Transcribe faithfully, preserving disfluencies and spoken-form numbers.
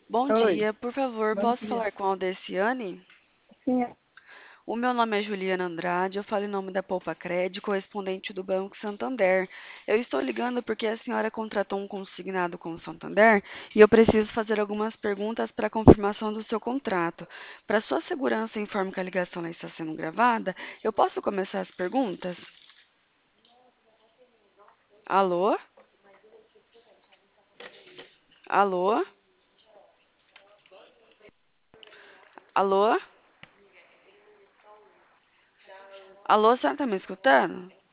Bom Oi, dia, por favor, bom posso dia. falar com a Aldeciane? Sim, é- O meu nome é Juliana Andrade, eu falo em nome da Poupa Cred, correspondente do Banco Santander. Eu estou ligando porque a senhora contratou um consignado com o Santander e eu preciso fazer algumas perguntas para confirmação do seu contrato. Para sua segurança, informe que a ligação lá está sendo gravada. Eu posso começar as perguntas? Alô? Alô? Alô? Alô, a senhora está me escutando?